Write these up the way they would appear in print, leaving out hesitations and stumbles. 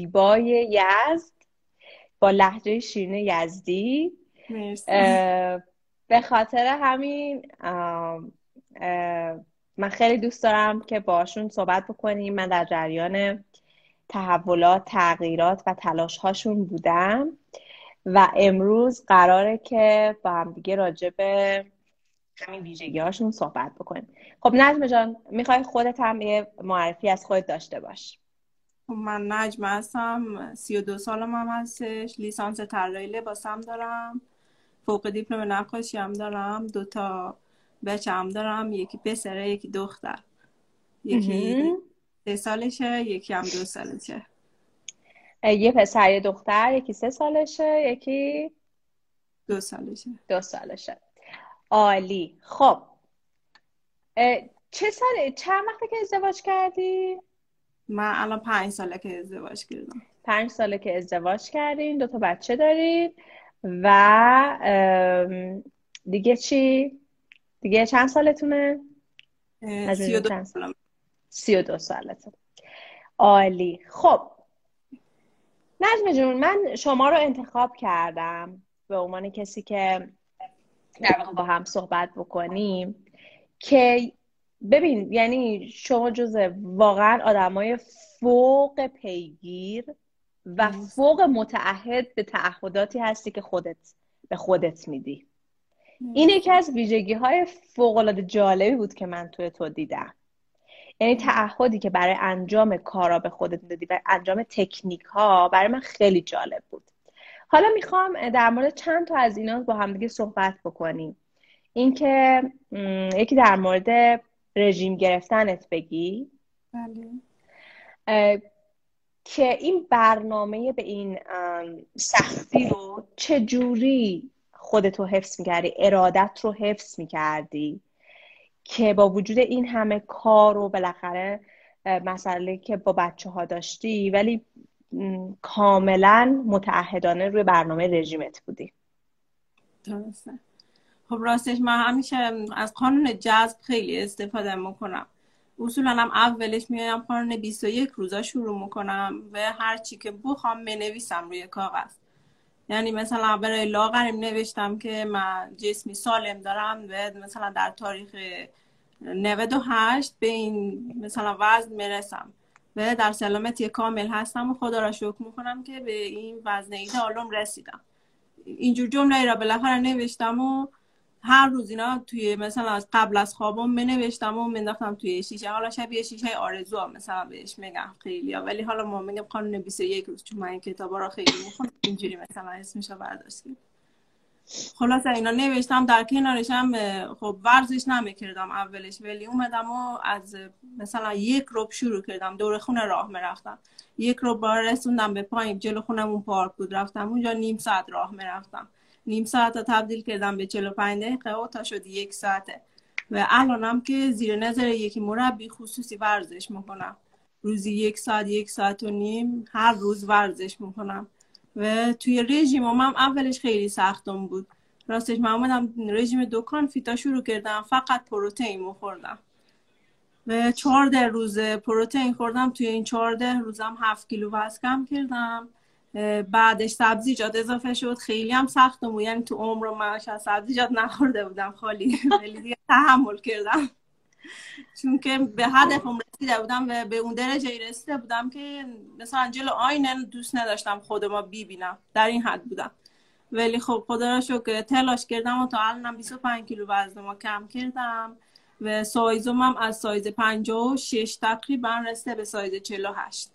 زیبای یزد با لهجه شیرین یزدی. مرسی. به خاطر همین من خیلی دوست دارم که باشون صحبت بکنیم. من در جریان تحولات، تغییرات و تلاش هاشون بودم و امروز قراره که با هم دیگه راجع به همین ویژگی هاشون صحبت بکنیم. خب نجمه جان، میخوای خودت هم یه معرفی از خودت داشته باش؟ من نجمه هستم، 32 سالم هم هستش. لیسانس طراحی لباسم دارم، فوق دیپلم نقاشی هم دارم، 2 بچه هم دارم، یکی پسره یکی دختر، یکی 3 سالشه یکی هم 2 سالشه. یه پسر یه دختر، یکی 3 سالشه یکی 2 سالشه. 2 سالشه. عالی. خب چند وقته که ازدواج کردی؟ من الان 5 ساله که ازدواج کردم. 5 ساله که ازدواج کردین، 2 بچه دارین و دیگه چی؟ دیگه چند سالتونه؟ 32 سالم. 32 سالته. عالی. خب نجمه جون، من شما رو انتخاب کردم به عنوان کسی که در واقع با هم صحبت بکنیم که ببین، یعنی شما جزء واقعا آدمای فوق پیگیر و فوق متعهد به تعهداتی هستی که به خودت میدی. این یکی از ویژگی‌های فوق‌العاده جالبی بود که من توی تو دیدم. یعنی تعهدی که برای انجام کارا به خودت میدادی و انجام تکنیک ها برای من خیلی جالب بود. حالا میخوام در مورد چند تا از اینا با هم دیگه صحبت بکنیم. اینکه یکی در مورد رژیم گرفتنت بگی. بله. که این برنامه به این سختی رو چجوری خودت رو حفظ میکردی، ارادت رو حفظ میکردی که با وجود این همه کار و بالاخره مسئله که با بچه ها داشتی ولی کاملا متعهدانه روی برنامه رژیمت بودی. درسته. خب راستش من همیشه از قانون جذب خیلی استفاده میکنم. اصولا هم اولش میایم قانون 21 روزا شروع میکنم و هر چی که بخوام منویسم روی کاغذ. یعنی مثلا برای لاغریم نوشتم که من جسمی سالم دارم و مثلا در تاریخ 98 به این مثلا وزن میرسم و در سلامتی کامل هستم و خدا را شکر میکنم که به این وزن ایدئالم رسیدم. اینجور جمله را بالاخره نوشتم و هر روز اینا توی مثلا از قبل از خوابم منوشتم و منداختم توی شیشه. حالا شبیه شیشه آرزو هم مثلا بهش میگم خیلی ها، ولی حالا ما میگم قانون 21 روز چون من این کتابا را خیلی میخونم اینجوری مثلا اسمشو برداشتیم. خلاصه اینا نوشتم. در کنارش هم خب ورزش نمیکردم اولش، ولی اومدم و از مثلا 1 ربع شروع کردم دور خونه راه میرفتم. 1 ربع رسوندم به پایین، جلو خونمون پارک بود، رفتم اونجا نیم ساعت راه میرفتم. نیم ساعت رو تبدیل کردم به 45 دقیقه و تا شد 1 ساعته. و الانم که زیر نظر یکی مربی خصوصی ورزش میکنم. روزی 1 ساعت 1 ساعت و نیم هر روز ورزش میکنم. و توی رژیمم هم اولش خیلی سختم بود. راستش من اومدم رژیم دکان فیتا شروع کردم، فقط پروتئین میخوردم و 14 روز پروتئین خوردم. توی این 14 روزم 7 کیلو وزن کم کردم. بعدش سبزیجات اضافه شد، خیلی هم سختم بود. یعنی تو عمرم من سبزیجات نخورده بودم خالی، ولی دیگه تحمل کردم چون که به هدفم رسیده بودم و به اون درجه رسیده بودم که مثلا جلو آینه دوست نداشتم خودم ببینم، در این حد بودم. ولی خب خدا را شکر تلاش کردم و تا الانم 25 کیلو وزنم کم کردم و سایزم هم از سایز 56 تقریبا رسیده به سایز 48.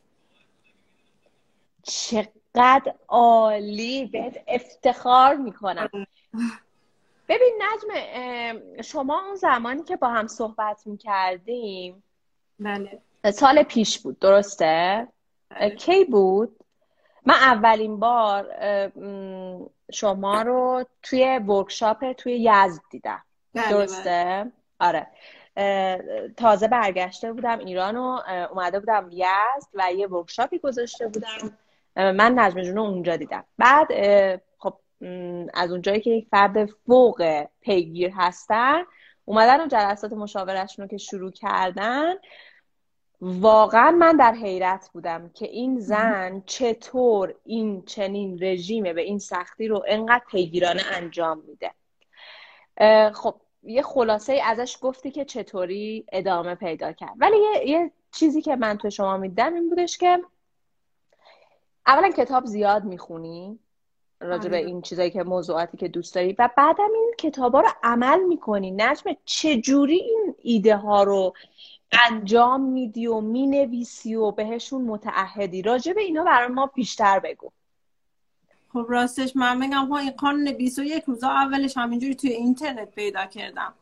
چقدر عالی، بهت افتخار میکنم. ببین نجمه، شما اون زمانی که با هم صحبت میکردیم بله. سال پیش بود درسته؟ بله. کی بود؟ من اولین بار شما رو توی ورکشاپ توی یزد دیدم. بله. درسته؟ آره. تازه برگشته بودم ایران و اومده بودم یزد و یه ورکشاپی گذاشته بودم. من نجمه جون رو اونجا دیدم. بعد خب از اونجایی که یک فرد فوق پیگیر هستن اومدن و جلسات مشاورشون رو که شروع کردن واقعا من در حیرت بودم که این زن چطور این چنین رژیم به این سختی رو انقدر پیگیرانه انجام میده. خب یه خلاصه ازش گفتی که چطوری ادامه پیدا کرد، ولی یه چیزی که من تو شما میدم این بودش که اولا کتاب زیاد میخونی راجع به این چیزایی که موضوعاتی که دوست داری و بعدم این کتابا رو عمل میکنی. نجمه چجوری این ایده ها رو انجام میدی و مینویسی و بهشون متعهدی؟ راجع به اینا برای ما بیشتر بگو. خب راستش من میگم این قانون 21 روزا اولش همینجوری توی اینترنت پیدا کردم.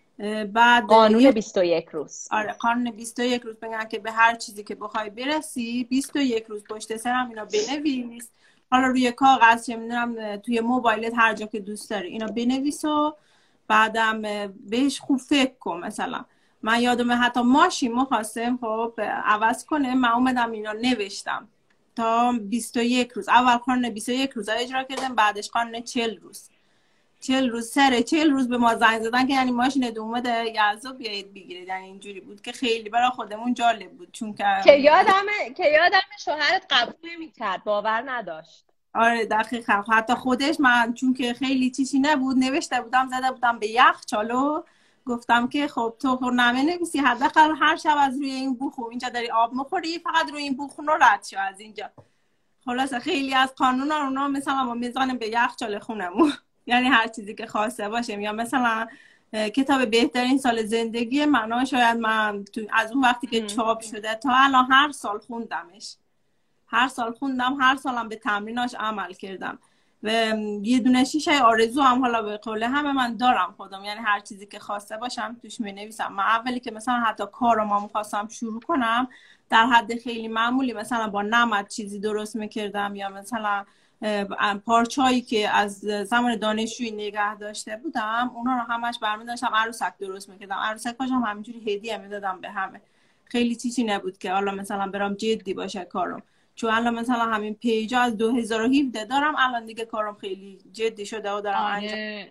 بعد قانون 21 روز. آره قانون 21 روز میگن که به هر چیزی که بخوای برسی 21 روز پشت سر هم اینا بنویس. حالا روی کاغذ چه میدونم توی موبایلت هر جا که دوست داری اینا بنویس و بعدم بهش خوب فکر کن. مثلا من یادمه حتی ماشین می‌خواستم خب عوض کنه، من اومدم اینا نوشتم تا 21 روز. اول قانون 21 روز اجرا کردم، بعدش قانون 40 روز. 40 روز سر 40 روز به ما زنگ زدن که یعنی ماشین اومده یزدا بیایید بگیرید. یعنی اینجوری بود که خیلی برای خودمون جالب بود، چون که یادم شوهرت قبول نمی‌کرد، باور نداشت. آره دقیقاً. حتی خودش من چون که خیلی چیزی نبود نوشته بودم، زده بودم به یخچالو، گفتم که خب تو نمی‌نویسی، حداقل هر شب از روی این بوخو اینجا داری آب می‌خوری، فقط روی این بوخو رد شو از اینجا. خلاصه خیلی از قانونا اونا مثلا ما میزنیم به یخچال خونمون. یعنی هر چیزی که خواسته باشه. یا مثلا کتاب بهترین سال زندگی من، شاید من از اون وقتی که چاپ شده تا الان هر سال خوندمش. هر سالم به تمریناش عمل کردم. و یه دونه شیشه آرزو هم حالا به قول همه من دارم خودم، یعنی هر چیزی که خواسته باشم توش می‌نویسم. من اولی که مثلا حتی کارو می‌خواستم شروع کنم در حد خیلی معمولی، مثلا با نمد چیزی درست می‌کردم، یا مثلا پارچه‌ای که از زمان دانشجویی نگه داشته بودم اونا رو همش برمی‌داشتم عروسک درست می‌کردم. عروسکاشم همینجوری هدیه می‌دادم به همه. خیلی چیزی نبود که حالا مثلا برام جدی باشه کارم. چون الان مثلا همین پیجا از 2017 دارم، الان دیگه کارم خیلی جدی شده و دارم انجام.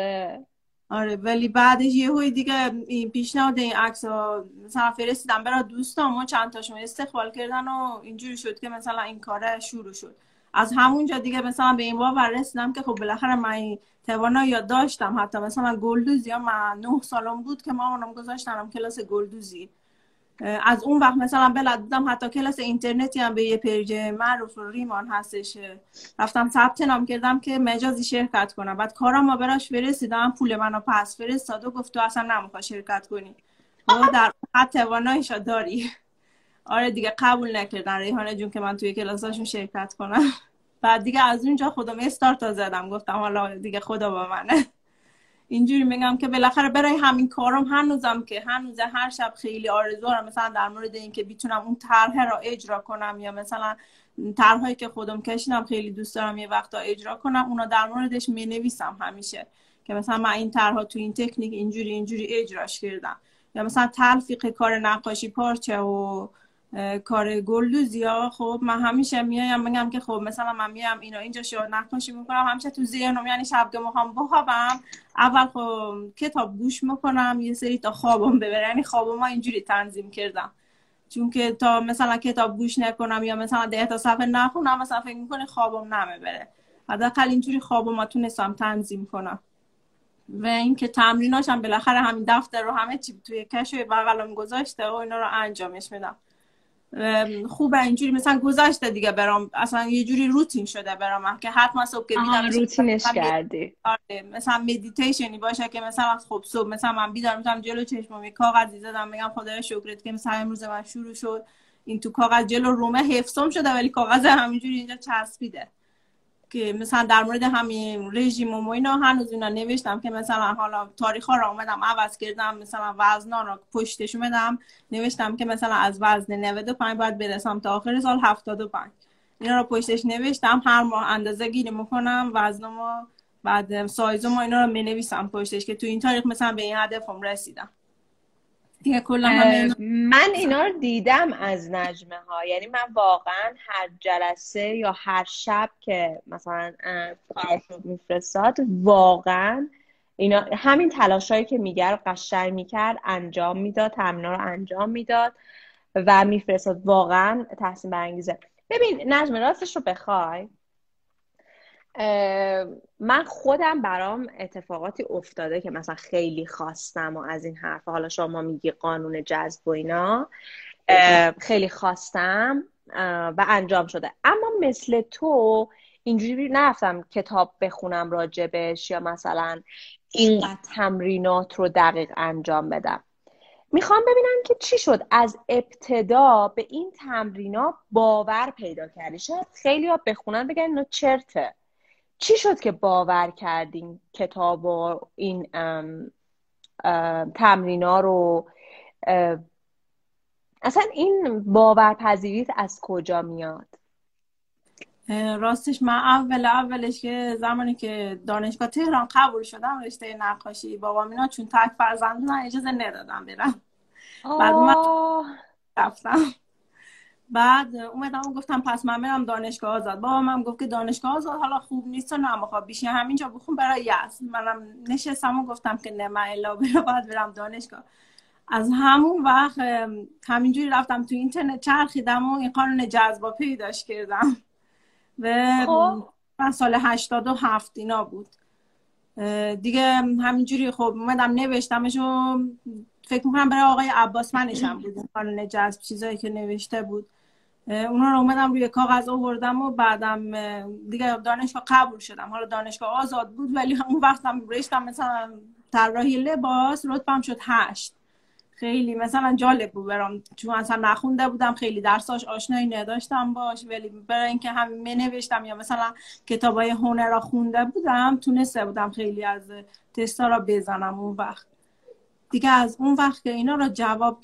آره ولی بعدش یهویی دیگه این پیشنهاد این عکس‌ها مثلا فرستادم برای دوستام و چند تاشون استقبال کردن و اینجوری شد که مثلا این کار شروع شد. از همونجا دیگه مثلا به این باور رسیدم که خب بالاخره من توانایی داشتم. حتی مثلا گلدوزی ها، من 9 سالم بود که مامانم گذاشتنم کلاس گلدوزی. از اون وقت مثلا بلد بودم حتی کلاس اینترنتی هم به یه پیج معروف ریمان هستش رفتم ثبت نام کردم که مجازی شرکت کنم. بعد کارم براش فرستادم، پول منو پس فرستاد و گفت تو اصلا نمیخوای شرکت کنی و در حد تواناییش داری. آره دیگه قبول نکردن ریحانه جون که من توی کلاساشون شرکت کنم. بعد دیگه از اونجا خودم استارت زدم، گفتم حالا دیگه خدا با منه. اینجوری میگم که بالاخره برای همین کارم هنوزم که هنوز هر شب خیلی آرزو دارم مثلا در مورد این که بتونم اون طرح را اجرا کنم، یا مثلا طرحایی که خودم کشیدم خیلی دوست دارم یه وقتا اجرا کنم، اونا در موردش مینویسم همیشه که مثلا من این طرحا تو این تکنیک اینجوری اجراش کردم. یا مثلا تلفیق کار نقاشی پارچه و کار گلدوزی ها، خب من همیشه میایم میگم که خب مثلا من میام اینا اینجا شو نقاشی میکنم، همیشه تو ذهنم یعنی شب که میخوام بخوابم اول خب کتاب گوش میکنم یه سری تا خوابم ببره. یعنی خوابم اینجوری تنظیم کردم، چون که تا مثلا کتاب گوش نکنم یا مثلا 10 تا صفحه نخونم مثلا فکر میکنه خوابم نمیبره. حداقل اینجوری خوابم تونستم تنظیم کنم. و اینکه تمریناشم بالاخره همین دفتر رو همه چی توی کشوی بغلم گذاشته و اینا رو انجامش میدم. خوبه اینجوری مثلا گذاشته دیگه برام، اصلا یه جوری روتین شده برام که حتما صبح که بیدار روتینش کردی. آره مثلا مدیتیشنی باشه که مثلا خب صبح مثلا من بیدار میشم جلو چشمم یه کاغذی زدم میگم خدایا شکرت که مثلا امروز من شروع شد این تو کاغذ جلو رومه حفظم شده ولی کاغذ همینجوری اینجا چسبیده. که مثلا در مورد همین رژیم و اینا هنوز اینا نوشتم که مثلا حالا تاریخ‌ها رو اومدم عوض کردم، مثلا وزنا رو پشتش اومدم نوشتم که مثلا از وزن 95 باید برسم تا آخر سال 75. اینا رو پشتش نوشتم، هر ماه اندازه گیری میکنم وزنمو، بعد سایزمو اینا رو می‌نویسم پشتش که تو این تاریخ مثلا به این هدفم رسیدم. دیگه کلا من اینا رو دیدم از نجمه ها، یعنی من واقعا هر جلسه یا هر شب که مثلا کارشو میفرستاد واقعا اینا همین تلاشایی که میگر قشنگ میکرد انجام میداد، تمرین رو انجام میداد و میفرستاد. واقعا تحسین برانگیزه. ببین نجم، راستش رو بخوای من خودم برام اتفاقاتی افتاده که مثلا خیلی خواستم و از این حرف، حالا شما میگی قانون جذب و اینا، خیلی خواستم و انجام شده، اما مثل تو اینجوری نرفتم کتاب بخونم راجبش یا مثلا اینقدر تمرینات رو دقیق انجام بدم. میخوام ببینم که چی شد از ابتدا به این تمرینات باور پیدا کردی. شاید خیلی ها بخونن بگن اینا چرته. چی شد که باور کردین کتاب و این تمرینا رو؟ اصلا این باورپذیریت از کجا میاد؟ راستش من اولش که زمانی که دانشگاه تهران قبول شدم رشته نقاشی، بابام اینا چون تک فرزند بودن اجازه ندادم برم. بعد من رفتم، بعد اومدم گفتم پس من برم دانشگاه آزاد. بابام هم گفت که دانشگاه آزاد حالا خوب نیست و نمیخواد بیشی همینجا بخون برای یزد. منم نشستم و گفتم که نه، من الا باید برم دانشگاه. از همون وقت همینجوری رفتم تو اینترنت چرخیدم و این قانون جذب پیداش کردم و من سال 87 اینا بود دیگه. همینجوری خب اومدم نوشتمش و فکر میکنم برای آقای عباس منشم بود قانون جذب، چیزایی که نوشته بود اونا رو اومدم روی کاغذ آوردم و بعدم دیگه دانشگاه قبول شدم. حالا دانشگاه آزاد بود ولی اون وقتم رشتم مثلا طراحی لباس، رتبم شد 8. خیلی مثلا جالب بود برام چون اصلا نخونده بودم، خیلی درساش آشنایی نداشتم باش، ولی برای اینکه هم نوشتم یا مثلا کتابای هنر را خونده بودم تونسته بودم خیلی از تستا را بزنم. اون وقت دیگه از اون وقت که اینا را جواب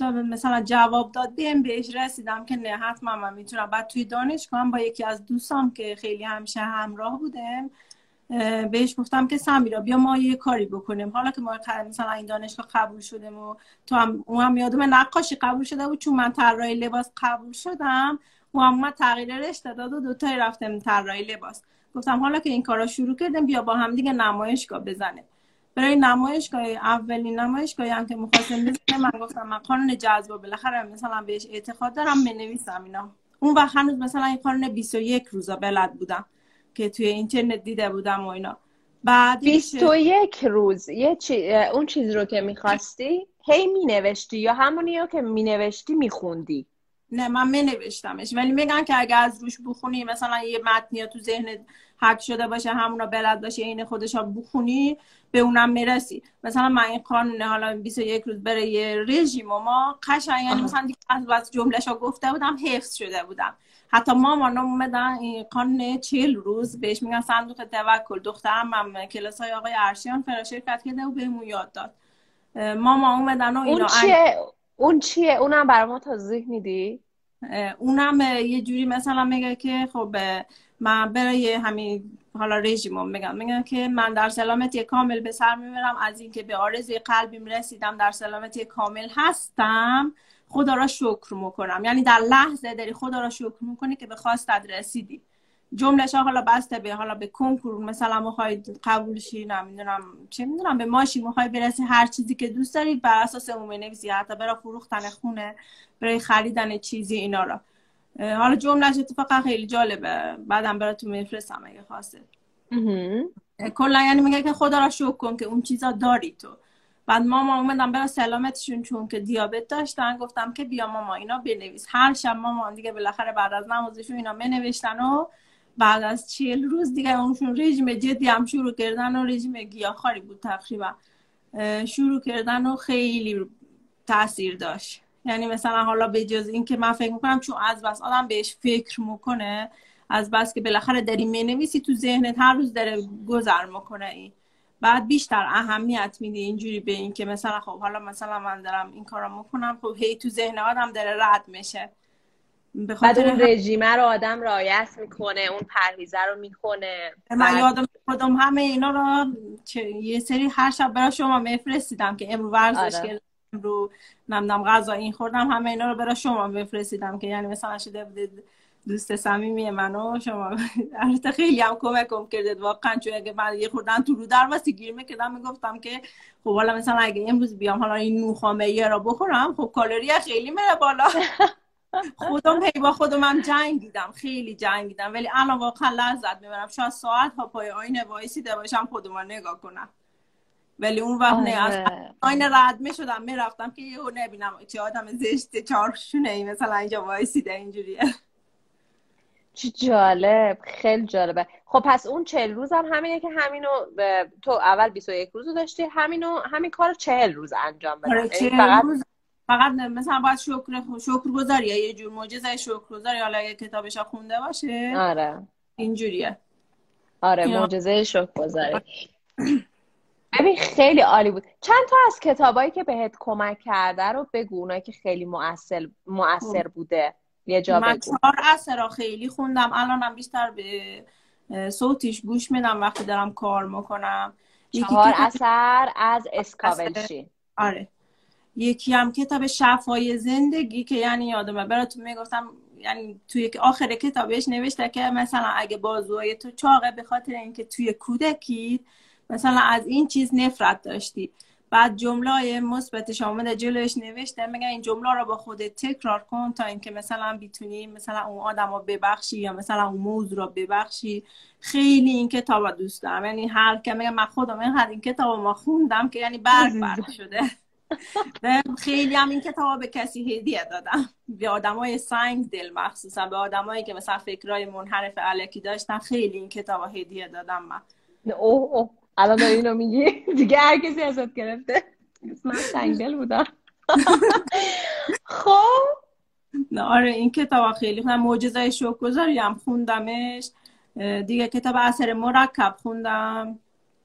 داد بهش رسیدم که نه حتما من میتونم. بعد توی دانشگاه هم با یکی از دوستام که خیلی همیشه همراه بودم بهش گفتم که سمیرا بیا ما یه کاری بکنیم، حالا که ما مثلا این دانشگاه قبول شدیم و تو هم اون هم یادم نقاشی قبول شده بود، چون من طراحی لباس قبول شدم و هم تغییر رشته داد و دوتایی رفتم طراحی لباس. گفتم حالا که این کارا شروع کردیم بیا با هم دیگه نمایشگاه بزنیم. برای نمایشگاه اولین نمایشگاهی هم که می‌خواستم بزنم من گفتم من قانون جذب بالاخره مثلا بهش اعتقاد دارم بنویسم اینا. اون وقت هنوز مثلا این قانون 21 روزا بلد بودم که توی اینترنت دیده بودم و اینا. بعد 21 روز اون چیزی رو که میخواستی هی مینوشتی یا همونی رو که مینوشتی میخوندی؟ نه من مینوشتمش، ولی میگن که اگه از روش بخونی مثلا یه متنی تو ذهنت حک شده باشه همونا بلد باشه این خودش ها بخونی به اونم میرسی. مثلا من این قانون حالا 21 روز برای رژیم و ما قشنگ یعنی مثلا دیگه از جمله‌شو گفته بودم حفظ شده بودم. حتی مامانم اومدن این قانون 40 روز بهش میگن صندوق توکل. دخترم هم کلاسای آقای ارشیان فرا شرکت کرده و بهمون یاد داد. ماما اومدن و اینا. اون چیه؟ اونم برای ما توضیح میدی؟ اونم یه جوری مثلا میگه که خب من برای همین حالا رژیمم میگم که من در سلامتی کامل به سر میبرم، از اینکه به آرزوی قلبیم رسیدم، در سلامتی کامل هستم، خدا را شکر میکنم. یعنی در لحظه داری خدا را شکر میکنی که به خواستت رسیدی. جمله‌ش حالا بسته به حالا به کنکور مثلا میخوای قبول شی، نمیدونم چه میدونم به ماشین میخوای برسی، هر چیزی که دوست داری بر اساس اون بنویسی، حتی برای فروختن خونه، برای خریدن چیزی اینا را. حالا جمله‌اش اتفاقا خیلی جالبه، بعدم براتون میفرستم اگه خواسته. کلا یعنی میگه که خدا را شکر کن که اون چیزا داری تو. بعد ماما اومدم برای سلامتشون چون که دیابت داشتن گفتم که بیا ماما اینا بنویس. هر شب ماما دیگه بالاخره بعد از نمازشون اینا بنوشتن و بعد از 40 روز دیگه اونشون رژیم جدی هم شروع کردن و رژیم گیاهخواری بود تقریبا شروع کردن و خیلی تاثیر داشت. یعنی مثلا حالا به جز این که من فکر میکنم چون از بس آدم بهش فکر میکنه، از بس که بالاخره داری مینویسی تو ذهنت هر روز داره گذر میکنه، این بعد بیشتر اهمیت میدی اینجوری به این که مثلا خب حالا مثلا من دارم این کارو میکنم، خب هی تو ذهن آدم داره رد میشه. بعد اون رژیمه رو آدم رعایت میکنه، اون پرهیزه رو میکنه. من یادم خودم همه اینا رو یه سری هر شب برای شما میفرستیدم که امروز ورزش کردم، امروز نمیدونم غذا این خوردم، همه اینا رو برای شما میفرستیدم که یعنی مثلا شده بودید دوست صمیمی منو شما. البته خیلی هم کمکم کردید واقعا، چون اگه من یه خوردن تو رو درواسی گیر میکردم میگفتم که خب حالا مثلا اگه امروز بیام حالا این نوخامه یه را بخورم خب کالری خیلی میره بالا. خودم هی با خودم هم جنگیدم، خیلی جنگیدم، ولی الان واقعا لذت میبرم. شاید ساعت ها پای آینه وایسیده باشم خودم رو نگاه کنم، ولی اون وقت نه، از آره آینه رد میشدم میرفتم که یهو نبینم چه آدم زشته چارشونه ای مثلا اینجا وایسیده اینجوریه. چه جالب، خیلی جالبه. خب پس اون 40 روز هم همینه که همینو تو اول 21 روزو داشتی، همین کارو 40 روز انجام بدم، آره یعنی 40 فقط. روز فقط مثلا باید شکر گذاری، یه جور معجزه شکر گذاری، حالا اگه کتابش خونده باشه آره اینجوریه. آره، اینا معجزه شکرگزاری. ببین خیلی عالی بود. چند تا از کتابایی که بهت کمک کرده رو بگو، اونایی که خیلی مؤثر بوده یه جا من بگو. 4 اثر را خیلی خوندم، الانم بیشتر به صوتیش گوش میدم وقتی دارم کار میکنم. یکی 4 کتاب اثر از اثر، اسکاولشی. آره. یکی هم کتاب شفای زندگی که یعنی یادمه براتون میگفتم، یعنی توی آخر کتابش نوشته که مثلا اگه بازوهای تو چاقه به خاطر اینکه توی کودکی مثلا از این چیز نفرت داشتی، بعد جمله مثبتش آمده جلوش نوشته میگه این جمله رو با خودت تکرار کن تا اینکه مثلا بتونی مثلا اون آدم رو ببخشی یا مثلا اون موضوع رو ببخشی. خیلی این کتاب رو دوست دارم، یعنی هر که میگه من خودم اینقدر این کتاب رو ما خوندم که یعنی برگ برگ شده. و خیلی هم این کتاب به کسی هدیه دادم، به آدمای سنگ دل، مخصوصا به آدمایی که مثلا فکرای منحرف الکی داشتن، خیلی این کتاب هدیه دادم من. اوه اوه، الان داری اینو میگی دیگه هر کسی ازت گرفته. من سنگدل بودم. خب آره این کتاب خیلی خوندم. معجزه شکرگزاری هم خوندمش دیگه. کتاب اثر مرکب خوندم.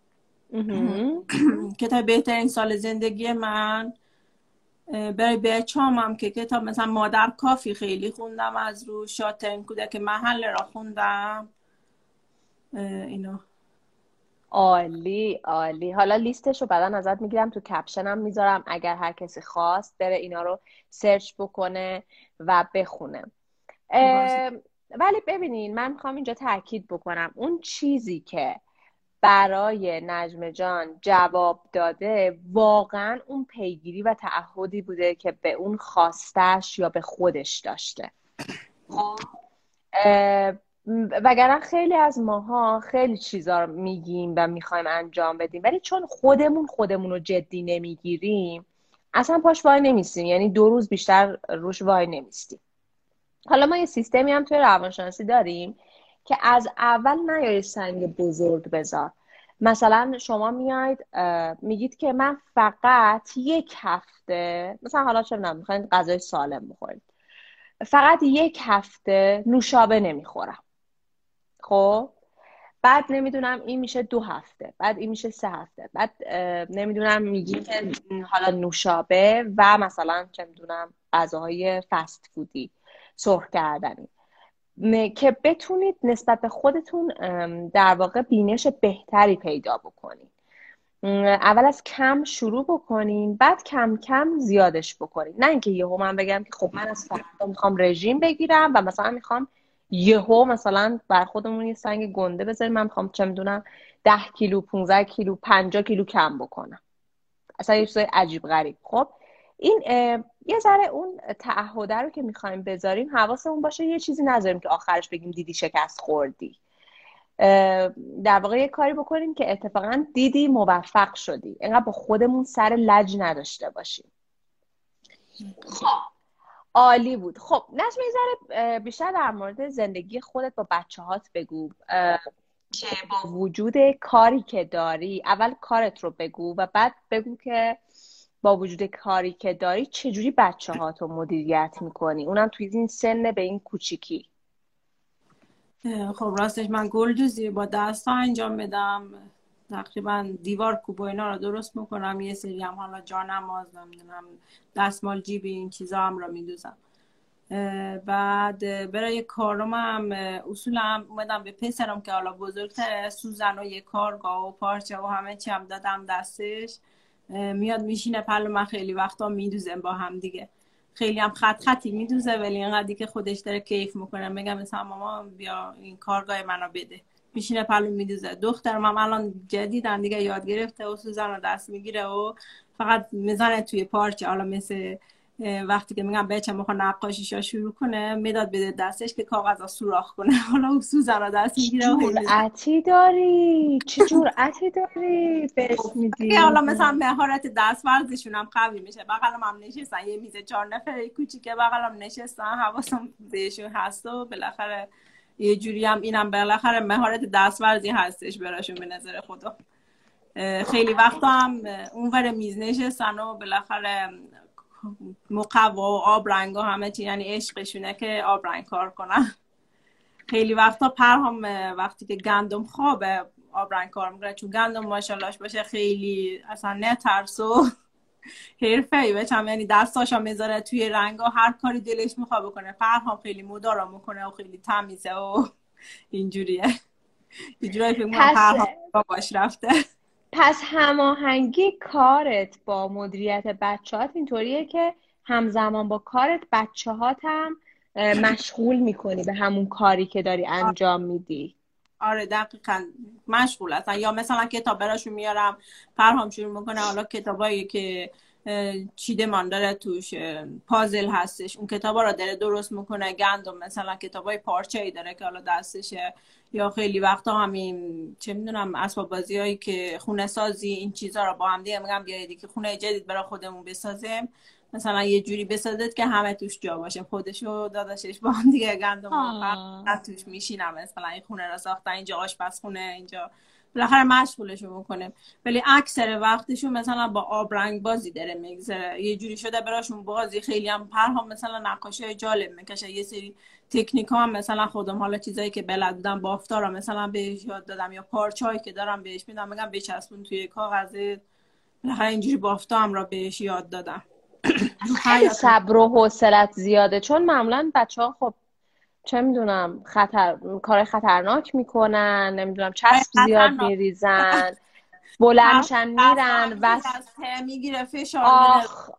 کتاب بهترین سال زندگی من. برای بچه‌ام هم که کتاب مثلا مادر کافی خیلی خوندم، از رو شاطرین کودک محل را خوندم. اینا عالی عالی. حالا لیستش رو بعدا ازت میگیرم، تو کپشنم میذارم، اگر هر کسی خواست بره اینا رو سرچ بکنه و بخونه. باشه. ولی ببینین من میخوام اینجا تاکید بکنم، اون چیزی که برای نجم جان جواب داده واقعا اون پیگیری و تعهدی بوده که به اون خواستش یا به خودش داشته. وگرنه خیلی از ماها خیلی چیزا رو میگیم و میخوایم انجام بدیم، ولی چون خودمون رو جدی نمیگیریم اصلا پاش وای نمیستیم، یعنی 2 روز بیشتر روش وای نمیستیم. حالا ما یه سیستمی هم توی روانشناسی داریم که از اول نیای سنگ بزرگ بذار. مثلا شما میاید میگید که من فقط 1 هفته، مثلا حالا چه میدونم میخواید غذای سالم بخورید، فقط 1 هفته نوشابه نمیخورم. خب بعد نمیدونم این میشه 2 هفته، بعد این میشه 3 هفته، بعد نمیدونم میگی که حالا نوشابه و مثلا چه میدونم غذاهای فست فودی، سرخ کردنی، که بتونید نسبت به خودتون در واقع بینش بهتری پیدا بکنید. اول از کم شروع بکنین، بعد کم کم زیادش بکنین، نه اینکه یهو من بگم که خب من از فردا میخوام رژیم بگیرم و مثلا میخوام یهو مثلا بر خودمون یه سنگ گنده بذاریم، من میخوام چه میدونم 10 کیلو 15 کیلو 50 کیلو کم بکنم، اصلا یه چیز عجیب غریب. خب این یه ذره اون تعهد رو که میخوایم بذاریم حواسمون باشه یه چیزی نذاریم که آخرش بگیم دیدی شکست خوردی. در واقع یه کاری بکنیم که اتفاقا دیدی موفق شدی، اینقدر با خودمون سر لج نداشته باشیم. خب عالی بود. خب نجم یه ذره بیشتر در مورد زندگی خودت با بچه‌هات بگو، که با وجود کاری که داری، اول کارت رو بگو و بعد بگو که با وجود کاری که داری چجوری بچه‌هاتو مدیریت میکنی، اونم توی این سن به این کوچیکی. خب راستش من گلدوزی با دستا انجام میدم، تقریبا دیوار کوب و اینا رو درست میکنم، یه سری هم حالا جانماز نمیدونم دستمال جیبی این چیزا هم رو میدوزم. بعد برای کارم هم اصولا اومدم به پسرم که حالا بزرگتره، سوزن و یه کارگاه و پارچه و همه چی هم دادم دستش، میاد میشینه پلو من، خیلی وقتا میدوزم با هم دیگه، خیلی هم خطی میدوزه، ولی اینقدری که خودش داره کیف میکنه. میگم مثلا ماما بیا این کارگاه منو بده، میشینه پلو میدوزه. دخترم هم الان جدیدن دیگه یاد گرفته و سوزن رو دست میگیره و فقط میزنه توی پارچه، حالا مثل وقتی که میگم بچه میخواد نقاشیشا شروع کنه میداد بده دستش که کاغذا سوراخ کنه. حالا اون سوزن رو دست میگیره و جرأتی داری؟ چه جرأتی داری بهش میدی؟ حالا مثلا مهارت دست ورزشون هم قوی میشه. بغلم هم نشستن یه میز 4 نفره کوچیکه، بغلم نشستن، حواسم بهشون هست و بالاخره یه جوری هم اینم بالاخره مهارت دست ورزی هستش براشون به نظر خدا. خیلی وقتا هم اونور میز نشستن و بالاخره مقوا و آب رنگ و همه چی، یعنی عشقشونه که آب رنگ کار کنن. خیلی وقتا پرهام وقتی که گندم خوابه آب رنگ کار میکنه، چون گندم ماشاءالله باشه خیلی اصلا نترس و حرفه‌ای بچم، یعنی دستاشو میذاره توی رنگا هر کاری دلش میخواد بکنه. پرهام خیلی مدارا میکنه و خیلی تمیزه و اینجوریه. اینجوری فکر میکنم پرهام باباش رفته. پس هماهنگی کارت با مدیریت بچه‌هات اینطوریه که همزمان با کارت بچه‌هات هم مشغول میکنی به همون کاری که داری انجام میدی. آره دقیقاً مشغول هستن. یا مثلا کتاب براشون میارم، پرهام شروع میکنه حالا کتابایی که چیدمان داره توش پازل هستش، اون کتابا رو داره درست میکنه. گندم مثلا کتابای پارچه‌ای داره که حالا دستشه. یا خیلی وقتا همین چه میدونم اسباب بازیایی که خونه سازی این چیزا رو با هم دیگه میگم بیایید که خونه جدید برای خودمون بسازیم، مثلا یه جوری بسازید که همه توش جا باشه، خودش و داداشش با هم دیگه گندم و توش میشینم. مثلا این خونه را ساختن، اینجا آشپزخونه، اینجا بالاخره مشغولشون میکنه. ولی اکثر وقتشون مثلا با آب رنگ بازی داره میگذره. یه جوری شده براشون بازی. خیلی هم پرهام مثلا نقاشی جالب میکشه. یه سری تکنیک ها هم مثلا خودم حالا چیزایی که بلد بودم بافتار رو مثلا بهش یاد دادم، یا پارچه‌ای که دارم بهش میدم میگم بچسبون توی کاغذ. بالاخره اینجوری بافتا هم را بهش یاد دادم. خیلی صبر و حوصلت زیاده، چون معمولا بچه‌ها خب چه میدونم کار خطرناک میکنن، نمیدونم چسب زیاد میریزن، بلندشن میرن و میگیره فشار آخ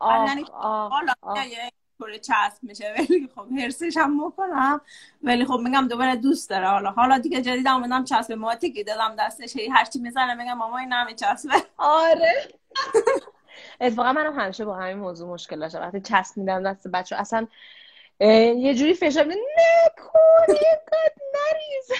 کره چسب میشه. ولی خب هرسش هم میکنم، ولی خب میگم دوباره دوست داره. حالا دیگه جدید اومدم چسب ماتیکی دادم دستش، هرچی میزنه میگم ماما این همه چسبه. آره اتفاقا منم همیشه با همین موضوع مشکل داشتم. وقتی چسب میدم دست بچه اصلا یه جوری فشار میده نکن اینقدر نریز.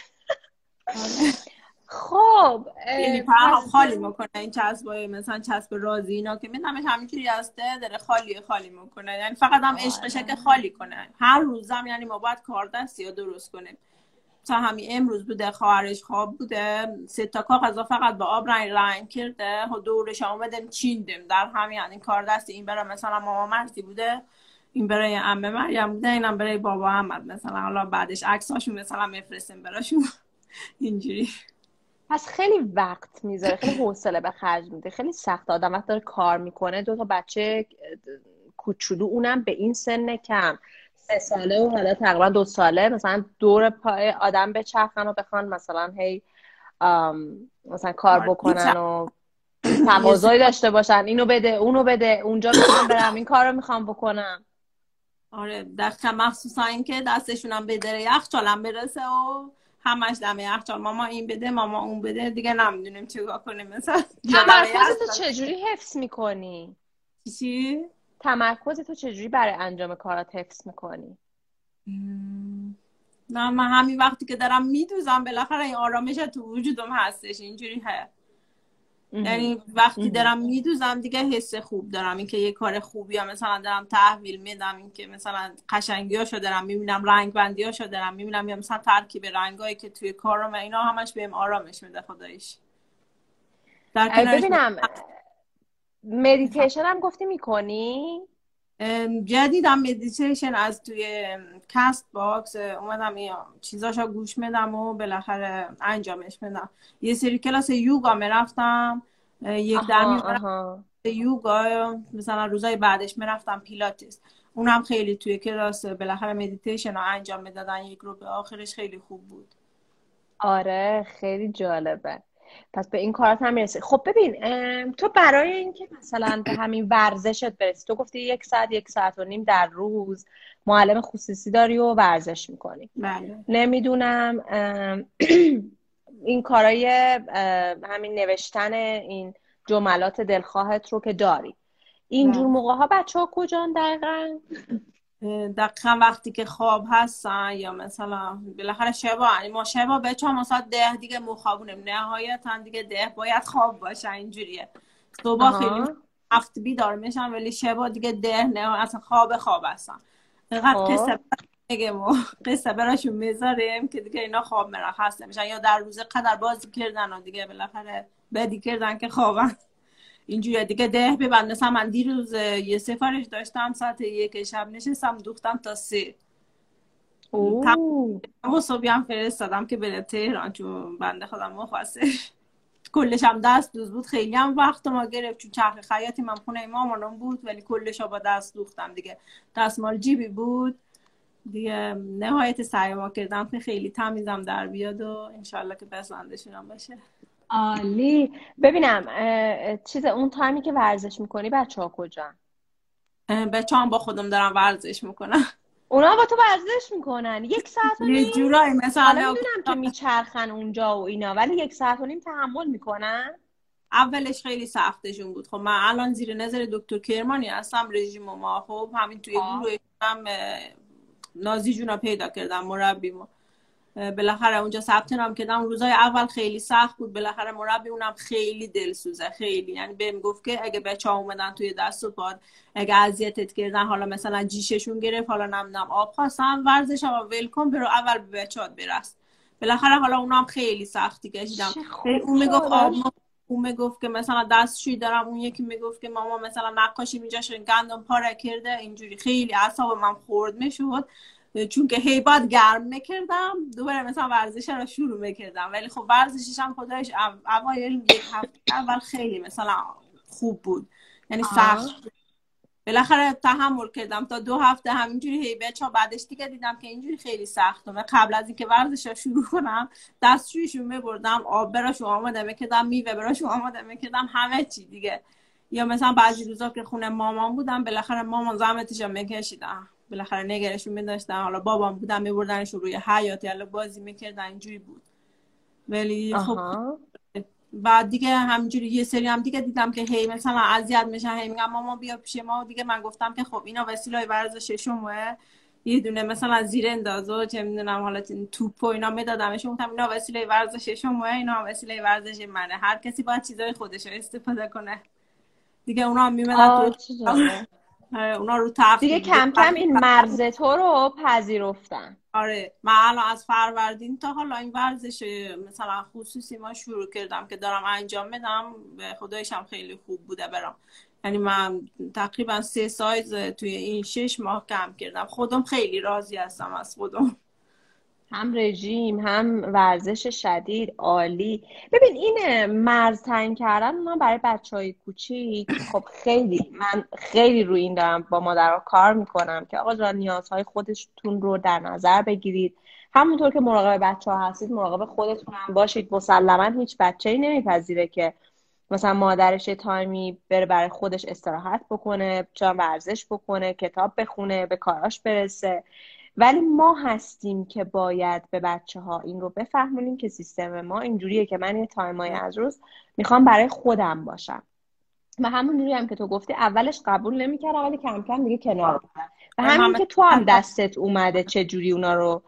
خب یعنی پرهام خالی میکنه این چسبای مثلا چسب رازی اینا که میدمش همینجوری هسته داره خالی میکنه. یعنی فقط هم عشقشه که خالی کنه. هر روزم یعنی ما باید کاردستی یا درست کنیم. مثلا همین امروز بوده خواهرش خواب بوده 3 تا کاغذ فقط با آب رنگ کرده و دورش اومدیم چیندیم در همین. یعنی کاردستی این برای مثلا ماما مرسی بوده، این برای عمه مریم بوده، اینم برای بابا احمد مثلا. حالا بعدش عکساشون مثلا میفرستیم براشون اینجوری. پس خیلی وقت میذاره، خیلی حوصله به خرج میده، خیلی سخت. آدم وقت داره کار میکنه، 2 تا بچه کوچولو، اونم به این سن کم 3 ساله و حالا تقریبا 2 ساله، مثلا دور پای آدم بچرخن و بخوان مثلا هی مثلا کار بکنن و تقاضایی داشته باشن، اینو بده اونو بده، اونجا میخوام برم این کارو میخوام بکنم. آره دقیقا، مخصوصا این که دستشون هم بدره یخچالم برسه و همش دم یخچال ماما این بده ماما اون بده، دیگه نمیدونیم چیکار کنیم. مثلا تمرکزتو چجوری حفظ میکنی؟ چی؟ تمرکزتو چجوری برای انجام کارات حفظ میکنی؟ نه من همین وقتی که دارم میدوزم بالاخره این آرامش تو وجودم هستش، اینجوری هست. یعنی وقتی دارم میدوزم دیگه حس خوب دارم، این که یه کار خوبی ها مثلا دارم تحویل میدم، این که مثلا قشنگیاشو دارم میبینم، رنگ بندیاشو دارم میبینم، یا مثلا ترکیب رنگایی که توی کارم اینا همش بهم آرامش میده خداییش. ببینم مدیتیشن هم گفتی میکنی؟ جدیدم مدیتیشن از توی کست باکس اومدم این چیزاشو گوش میدم و بالاخره انجامش میدم. یه سری کلاس یوگا میرفتم، یک درمی یوگا، مثلا روزای بعدش میرفتم پیلاتس، اونم خیلی توی کلاس بالاخره مدیتیشن رو انجام میدادن. یک گروه آخرش خیلی خوب بود. آره خیلی جالبه. پس به این کارات هم میرسی. خب ببین تو برای اینکه مثلا به همین ورزشت برسی، تو گفتی 1 ساعت 1.5 ساعت در روز معلم خصوصی داری و ورزش میکنی. بله. نمیدونم این کارای همین نوشتن این جملات دلخواهت رو که داری، اینجور موقع ها بچه ها کجان دقیقا؟ دقیقا وقتی که خواب هستن یا مثلا بالاخره شبا، ما شبا به چه مثلا 10 دیگه مخابونیم، نهایتا دیگه 10 باید خواب باشه. اینجوریه صبح خیلی هفت بیدار میشن ولی شبا دیگه 10 نه اصلا خواب هستن. اینقدر قصه براشون میذاریم که دیگه اینا خواب مرخص نمیشن یا در روز قدر بازی کردن و دیگه بالاخره بدی کردن که خوابن. اینجوری دیگه 10 ببند. مثلا من دیروز یه سفارش داشتم ساعت 1 شب نشستم دوختم تا 3. تمام صبحی هم فرستادم که بره تهران چون بنده خودم مخواسته کلش هم دست دوز بود. خیلی هم وقت ما گرفت چون چرخ خیاطی من خونه مامانم بود ولی کلش با دست دوختم دیگه. دستمال جیبی بود دیگه. نهایت سعی ما کردم که خیلی تمیزم در بیاد و انشالله که بسندشونم باشه. عالی. ببینم چیز اون تایمی که ورزش میکنی بچه ها کجا؟ بچه هم با خودم دارم ورزش میکنن. اونا با تو ورزش میکنن 1 ساعت و نیم؟ یه جورایی مثلا میدونم که میچرخن اونجا و اینا ولی 1 ساعت و نیم تحمل میکنن؟ اولش خیلی سختشون بود. خب من الان زیر نظر دکتر کرمانی هستم رژیم ما. خب همین توی گروه هم نازی جونا پیدا کردم مربیمو. بالاخره اونجا ثبت نام کردم. روزای اول خیلی سخت بود. بالاخره مربی اونم خیلی دلسوزه خیلی. یعنی بهم گفت که اگه بچه‌ها اومدن توی دست و پا اگه اذیتت کردن حالا مثلا جیششون گرفت حالا نم آب خواستن ورزش هم ولکام برو اول به بچه‌ات برس. بالاخره حالا اونم خیلی سختی کشیدم. اون میگفت اون میگفت که مثلا دستشویی دارم، اون یکی میگفت که ماما مثلا نقاشی اینجاش گندم پاره کرده. اینجوری خیلی اعصاب من خورد میشد چون که هیبات گرم میکردم دوباره مثلا ورزش رو شروع میکردم. ولی خب ورزشش هم خودش اوایل 1 هفته اول خیلی مثلا خوب بود یعنی سخت. بالاخره تحمل کردم تا 2 هفته همینجوری. هی بچه‌ها بعدش دیگه دیدم که اینجوری خیلی سخته. من قبل از اینکه ورزش رو شروع کنم دستشویشون میبردم، آب براشون آماده میکردم، میوه براشون آماده میکردم، همه چی دیگه. یا مثلا بعضی روزا که خونه مامان بودم بالاخره مامان زحمتش رو میکشیدم، بالاخره نگرشون می‌داشتن. حالا بابام بودم میبردنشون روی حیاط یا بازی میکردن اینجوری بود. ولی خب بعد دیگه همینجوری یه سری هم دیگه دیدم که هی مثلا اذیت میشن، هی میگم ماما بیا پیش ما. دیگه من گفتم که خب اینا وسیله ورزششونه، یه دونه مثلا زیر اندازه چه میدونم حالا توپ و اینا میدادمشون. گفتم اینا وسیله ورزششونه، اینا وسیله ورزش منه، هر کسی باید چیزای خودش رو استفاده کنه دیگه. اونا هم میمدن تو اونا رو دیگه کم کم این مرز تو رو پذیرفتن. آره من الان از فروردین تا حالا این ورزش مثلا خصوصی ما شروع کردم که دارم انجام میدم. به خدایش هم خیلی خوب بوده برام. یعنی من تقریبا 3 سایز توی این 6 ماه کم کردم. خودم خیلی راضی هستم از خودم. هم رژیم هم ورزش شدید. عالی. ببین این مرز تعیین کردن اونا برای بچهای کوچیک خب من خیلی روی این دارم با مادرها کار میکنم که آقا جان نیازهای خودتون رو در نظر بگیرید. همونطور که مراقب بچه‌ها هستید مراقب خودتون هم باشید. مسلما هیچ بچه‌ای نمیپذیره که مثلا مادرش تایمی بره برای خودش استراحت بکنه، چون ورزش بکنه، کتاب بخونه، به کاراش برسه. ولی ما هستیم که باید به بچه‌ها این رو بفهمونیم که سیستم ما اینجوریه که من یه تایمای از روز میخوام برای خودم باشم. و همونجوری هم که تو گفتی اولش قبول نمی‌کردم ولی کم کم دیگه کنار بودم. و همین که تو هم دستت اومده چه جوری اونا رو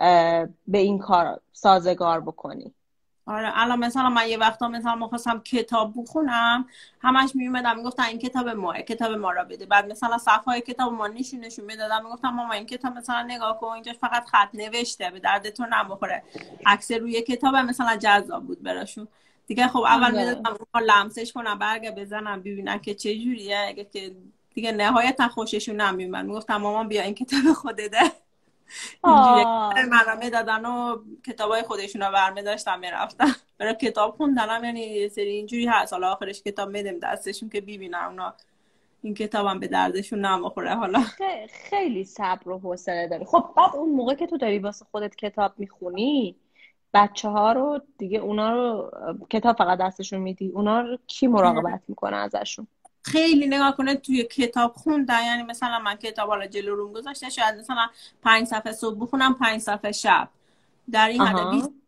به این کار سازگار بکنی. آره الان مثلا من یه وقتا مثلا می‌خواستم کتاب بخونم، همش میومدم میگفتن این کتاب ما را بده. بعد مثلا صفحه‌های کتاب ما نشون میدادم، میگفتم ماما این کتاب مثلا نگاه کن اینجا فقط خط نوشته، به درد تو نمیخوره. عکس روی کتاب مثلا جذاب بود براشون دیگه. خب اول میدادم لمسش کنم، برگه بزنم ببینن که چه جوریه. اگه که دیگه نهایتا خوششون نمیومد میگفتم مامان بیا این کتاب خودته. اینجوری منامه دادن و کتابای خودشون رو برمی داشتن میرفتن برای کتاب خوندنم. یعنی یه سری اینجوری هست حالا آخرش کتاب میدم دستشون که ببینن اونا این کتابم به دردشون نمیخوره. حالا خیلی صبر و حوصله داری. خب بعد اون موقع که تو داری واسه خودت کتاب میخونی بچه‌ها رو دیگه اونا رو کتاب فقط دستشون میدی، اونا رو کی مراقبت میکنه ازشون؟ خیلی نگاه کنه توی کتاب خوندن. یعنی مثلا من کتاب حالا جلو روم گذاشته شاید مثلا 5 صفحه صبح بخونم 5 صفحه شب، در این حد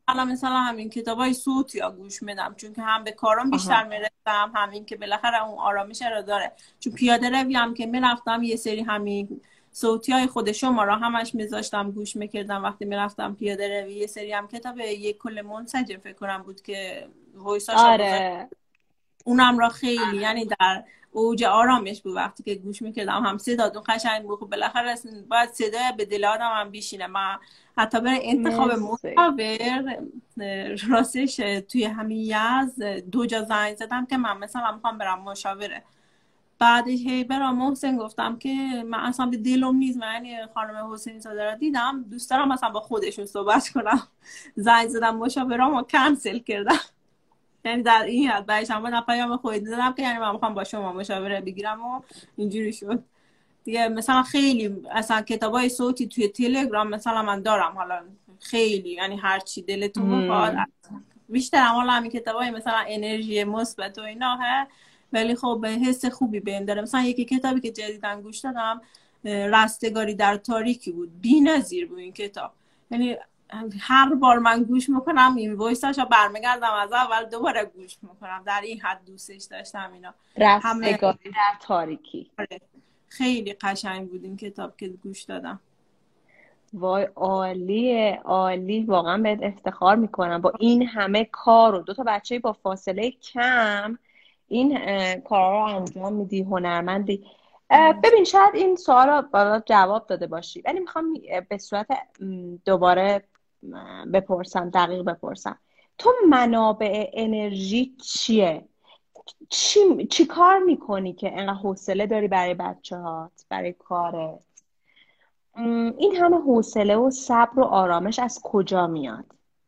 الان مثلا همین کتابای صوتی ها گوش میدم، چون که هم به کارم آها. بیشتر میرسم، همین که بالاخره اون آرامش رو داره. چون پیاده روی هم که میرفتم یه سری همین صوتی های خود شما را همش میذاشتم گوش میکردم وقتی میرفتم پیاده روی. یه سری هم کتاب یک کل منسجم فکر کنم بود که وایساش آره اونم را خیلی یعنی در اوج آرامش بود وقتی که گوش میکردم. هم صداتون قشنگ بود، خب بالاخره باید صدای به دل آدم هم بیشینه. من حتی برای انتخاب مرسی. مشاور راستش توی همین یزد 2 جا زنگ زدم که من مثلا میخوام برم مشاوره. بعدش هی برام محسن گفتم که من اصلا به دلم نیست، من یعنی خانم حسینی زاده را دیدم دوست دارم مثلا با خودشون صحبت کنم. زنگ زدم مشاورامو کنسل کردم. یعنی در این حد بعدش هم پیام خودت دادم که یعنی من میخوام با شما مشاوره بگیرم و اینجوری شد دیگه. مثلا خیلی اصلا کتابای صوتی توی تلگرام مثلا من دارم، حالا خیلی یعنی هر چی دلتون بخواد. بیشتر حالا همین کتابای مثلا انرژی مثبت و اینا ولی خب حس خوبی بهم داره. مثلا یکی کتابی که جدیدن گوش دادم رستگاری در تاریکی بود، بی‌نظیر بود این کتاب. یعنی هر بار من گوش میکنم این وایساشو برمیگردم از اول دوباره گوش میکنم، در این حد دوستش داشتم اینا. رستگاری در تاریکی. خیلی قشنگ بود این کتاب که گوش دادم. وای عالیه، عالی، واقعا بهت افتخار میکنم با این همه کار و 2 تا بچه با فاصله کم این کارا رو انجام میدی، هنرمندی. ببین شاید این سوال رو بالا جواب داده باشی ولی میخوام به صورت دوباره بپرسم، دقیق بپرسم. تو منابع انرژی چیه؟ چی کار میکنی که انقدر حوصله داری برای بچه‌هات، برای کارت؟ این همه حوصله و صبر و آرامش از کجا میاد؟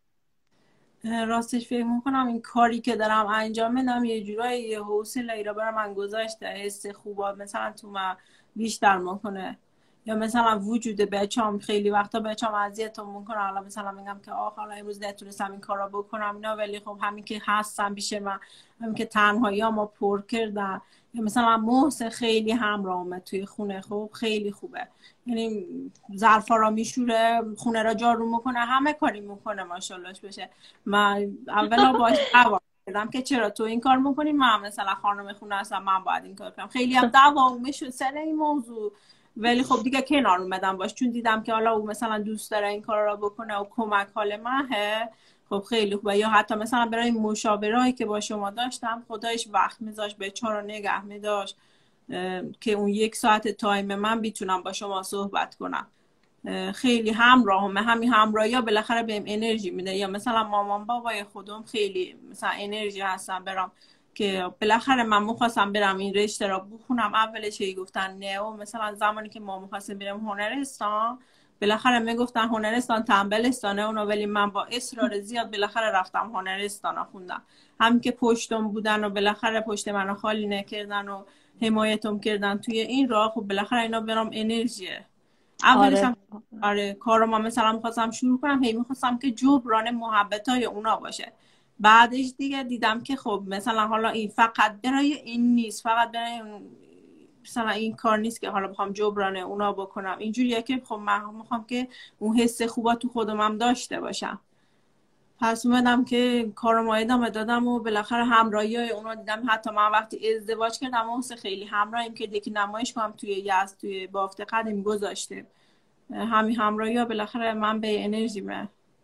راستش فکر میکنم این کاری که دارم انجام میدم یه جورایی یه حوصله ای رو برای من گذاشته، حس خوبا مثلا تو من بیشتر میکنه. یا مثلا وجود بچه‌ام خیلی وقتا بچه‌ام اذیتم میکنه، حالا مثلا میگم که حالا امروز نتونستم این کارا بکنم اینا، ولی خب همین که هستم پیش من، همین که تنهاییامو پر کردم. یا مثلا محسن خیلی همراهمه توی خونه، خب خیلی خوبه، یعنی ظرفا را میشوره، خونه را جارو میکنه، همه کاری میکنه ماشاءاللهش بشه. من اولا باش دعوا کردم که چرا تو این کار میکنی، من مثلا خانم خونه هستم من باید این کار کنم. خیلی هم دعوا میشد سر این موضوع، ولی خب دیگه کنار اومدم باش، چون دیدم که حالا او مثلا دوست داره این کار را بکنه و کمک حال منه. خب خیلی خوبه. یا حتی مثلا برای مشاورایی که با شما داشتم خدایش وقت میذاشت بچه‌ها رو نگه میداشت که اون 1 ساعت تایم من بیتونم با شما صحبت کنم. خیلی همراهمه، همین همراهی ها بالاخره بهم انرژی میده. یا مثلا مامان بابای خودم خیلی مثلا انرژی هستن برام، که بالاخره من میخواستم برم این رشته را بخونم، اولش گفتن نه، و مثلا زمانی که ما میخواستیم بریم هنرستان بالاخره میگفتن هنرستان تنبلستانه اونو، ولی من با اصرار زیاد بالاخره رفتم هنرستان خوندم. هم که پشتم بودن و بالاخره پشت منو خالی نکردن و حمایتم کردن توی این راه، خب بالاخره اینا برام انرژیه. اولش هم کارو من مثلا میخواستم شروع کنم، هی میخواستم که جبران محبتای اونا باشه. بعدش دیگه دیدم که خب مثلا حالا این فقط برای این نیست، فقط برای مثلا این کار نیست که حالا بخوام جبران اونا بکنم. اینجوریه که خب من میخوام که اون حس خوبا تو خودم هم داشته باشم. پس اومدم که کارم ادامه دادم و بالاخره همراهی های اونا دیدم. حتی من وقتی ازدواج کردم اون خیلی همراهیم که یکی نمایش کنم توی یزد توی بافت قدیم گذاشته. همین همراهی ها بالاخره من به انرژیمه.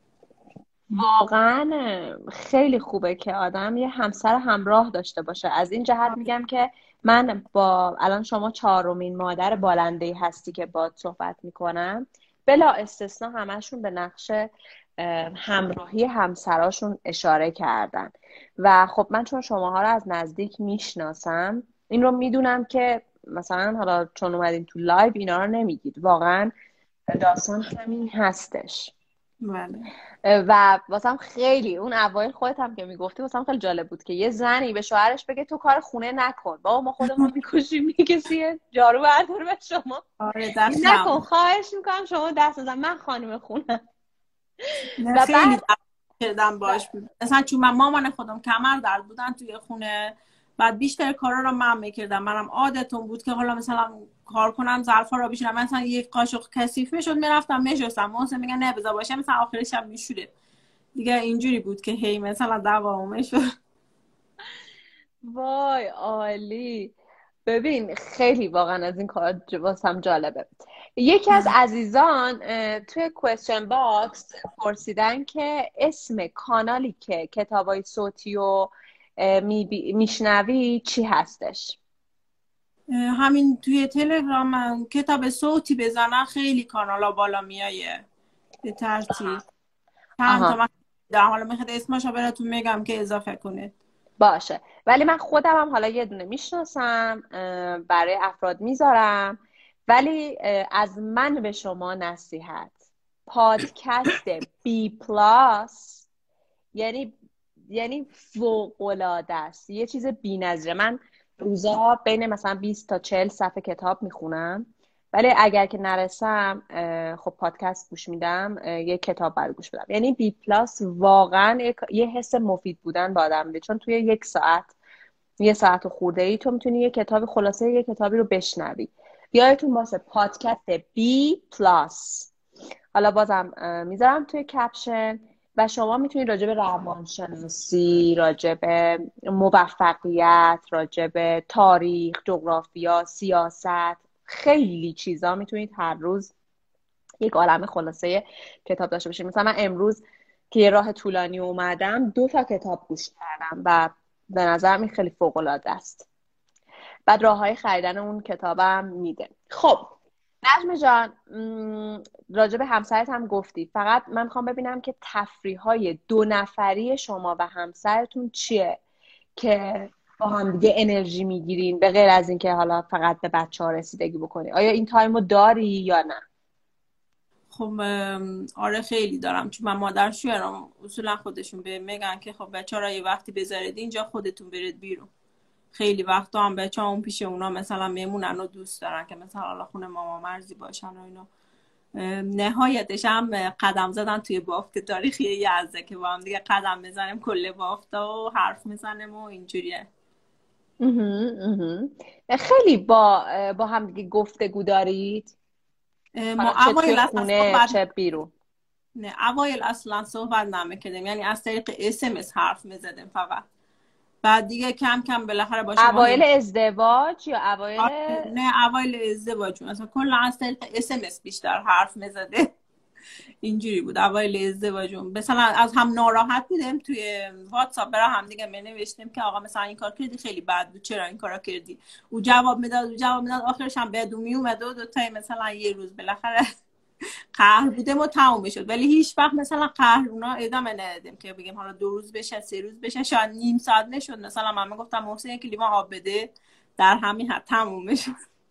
واقعا خیلی خوبه که آدم یه همسر همراه داشته باشه. از این جهت میگم که من با الان شما 4مین مادر بالنده‌ای هستی که باهات صحبت میکنم، بلا استثنا همشون به نقش همراهی همسراشون اشاره کردن. و خب من چون شماها رو از نزدیک میشناسم این رو میدونم که مثلا حالا چون اومدین تو لایو اینا رو نمیگید، واقعا داستان همین هستش. و واسم خیلی اون اوایل خودت هم که میگفتی واسم خیلی جالب بود که یه زنی به شوهرش بگه تو کار خونه نکن، بابا ما خودمون میکشیم، میکسی جارو بردار به شما نکن، خواهش میکنم شما دست نزن، من خانم خونم. و خیلی کردم باش مثلا چون من مامان خودم کمر درد بودن توی خونه، بعد بیشتر کارا رو من میکردم. منم عادتم بود که حالا مثلا کار کنم ظرفا رو بشورم، مثلا یک قاشق کثیف میشد میرفتم میشستم، محسن میگن نه بذار باشه مثلا آخرش هم میشوره. دیگه اینجوری بود که هی مثلا دوامه شد. وای عالی. ببین خیلی واقعا از این کار واسم جالبه. یکی از عزیزان توی کوئسچن باکس پرسیدن که اسم کانالی که کتابای صوتی و میشنوی چی هستش؟ همین توی تلگرام من کتاب صوتی بزنن خیلی کانالا بالا میایه به ترتیب. چند تا من در حالا میخواد اسمشو براتون میگم که اضافه کنید. باشه، ولی من خودم هم حالا یه دونه میشناسم برای افراد میذارم، ولی از من به شما نصیحت، پادکست بی پلاس یعنی فوق‌العاده است، یه چیز بی‌نظیره. من روزا بین مثلا 20 تا 40 صفحه کتاب میخونم، ولی اگر که نرسم خب پادکست گوش میدم، یه کتاب برای گوش بدم. یعنی بی پلاس واقعا یه حس مفید بودن با آدم میده، چون توی 1 ساعت و خورده ای تو میتونی یه کتاب خلاصه یه کتابی رو بشنوی. یادتون باشه پادکست بی پلاس. حالا بازم میذارم توی کپشن و شما میتونید راجع به روانشناسی، راجع به موفقیت، راجع به تاریخ، جغرافیا، سیاست، خیلی چیزا میتونید هر روز یک عالمه خلاصه کتاب داشته باشید. مثلا من امروز که یه راه طولانی اومدم 2 تا کتاب گوش کردم و به نظر من خیلی فوق‌العاده است. بعد راههای خریدن اون کتابم میده. خب نجمه جان، راجع به همسرت هم گفتی، فقط من میخوام ببینم که تفریح‌های 2 نفری شما و همسرتون چیه که با هم دیگه انرژی میگیرین، به غیر از اینکه حالا فقط به بچه‌ها رسیدگی بکنی؟ آیا این تایمو داری یا نه؟ خب آره خیلی دارم، چون من مادر شوهرم اصولا خودشون به میگن که خب بچه‌ها یه وقتی بذارید اینجا، خودتون برید بیرون. خیلی وقتا هم بچه‌ها اون پیش اونا مثلا میمونن و دوست دارن که مثلا حالا خونه ماما مرزی باشن و اینا. نهایتش هم قدم زدن توی بافت تاریخی یزده که با هم دیگه قدم بزنیم کل بافتا و حرف میزنیم و اینجوریه. خیلی با هم دیگه گفتگو دارید؟ ما چه توی اوایل خونه چه بیرون؟ نه اوایل اصلا صحبت نمیکردیم، یعنی از طریق SMS حرف میزدیم فقط. بعد دیگه کم کم بالاخره با شما اوایل ازدواج یا اوایل؟ نه اوایل ازدواج مثلا کلا از طریق SMS بیشتر حرف میزده. اینجوری بود اوایل ازدواجم. مثلا از هم ناراحت بودیم توی واتساپ برای هم دیگه می نوشتیم که آقا مثلا این کار کردی خیلی بد بود، چرا این کارا کردی؟ او جواب میداد آخرش هم بدون می اومد و دو تای مثلا یه روز بالاخره قهر بودیم و تموم میشد. ولی هیچ وقت مثلا قهر اونا ادامه ندادیم که بگیم حالا 2 روز بشه 3 روز بشه، شاید نیم ساعت نشد. مثلا من میگفتم محسن 1 لیوان آب بده، در همین حد تموم میشد.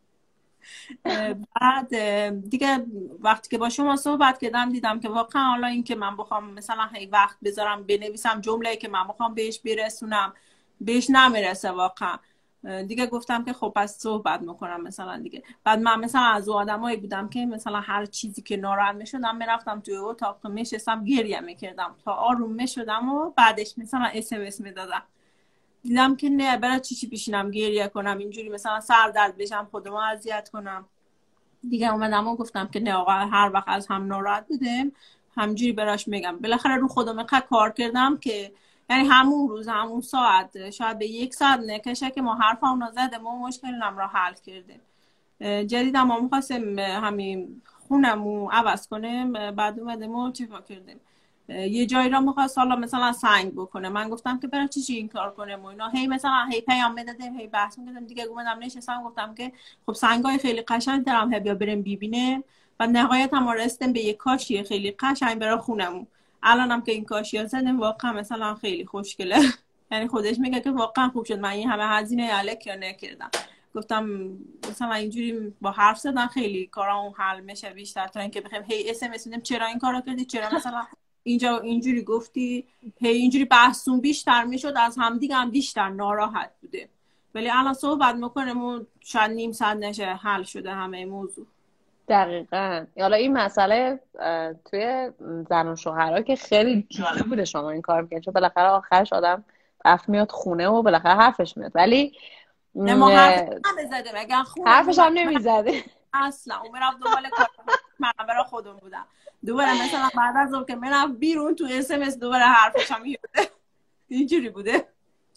بعد دیگه وقتی که با شما صحبت کردم دیدم که واقعا حالا این که من بخوام مثلا هی وقت بذارم بنویسم جمله‌ای که من بخوام بهش برسونم بهش نمیرسه واقعا. دیگه گفتم که خب پس صحبت میکنم مثلا دیگه. بعد من مثلا از آدمایی بودم که مثلا هر چیزی که ناراحت میشدم میرفتم توی اتاق میشستم گریه میکردم تا آروم میشدم و بعدش مثلا SMS میدادم. دیدم که نه، برای چی بشینم گریه کنم اینجوری مثلا سر درد بشم خودمو اذیت کنم. دیگه اومدم و گفتم که نه آقا هر وقت از هم ناراحت بودیم همجوری براش میگم. بالاخره رو خودم اینقدر کار کردم که یعنی همون روز همون ساعت شاید به 1 ساعت نکشه که ما حرف اونو زدیم و مشکلم را حل کردیم. جدیدم ما میخواستیم همین خونمو عوض کنیم، بعد اومدیم و چیکار کردیم یه جایی را میخواست حالا مثلا سنگ بکنه. من گفتم که برای چی این کار کنیم و اینا، هی مثلا هی پیام میدادیم هی بحث میکردیم. دیگه اومدم نشستم گفتم که خب سنگای خیلی قشنگ دارم، بیا بریم ببینیم. و نهایت هم رسیدیم به یک کاشی خیلی قشنگ برای خونمون. الانم که این کاشی زدیم واقعا مثلا خیلی خوشگله. یعنی خودش میگه که واقعا خوب شد، من این همه هزینه الک نکردم. گفتم مثلا اینجوری با حرف زدن خیلی کارامون حل میشه بیشتر تا اینکه بخیم هی SMS بدیم چرا این کارو کردی، چرا مثلا اینجا اینجوری گفتی. هی اینجوری بحثون بیشتر میشد، از همدیگه هم بیشتر ناراحت بوده. ولی الان صحبت میکنیم و شاید نیم ساعت نشه حل شده همه موضوع. دقیقاً. حالا این مسئله توی زن و شوهرها که خیلی جالب بوده شما این کار میکنید، چون بالاخره آخرش آدم رفت میاد خونه و بالاخره حرفش میاد، ولی نه ما حرفش نمیزدیم. اگر خونه حرفش هم نمیزده اصلا اون رفت دنبال کار، من برای خودم بودم. دوباره مثلا بعد از اون که من بیرون تو SMS دوباره حرفش هم اینجوری بوده.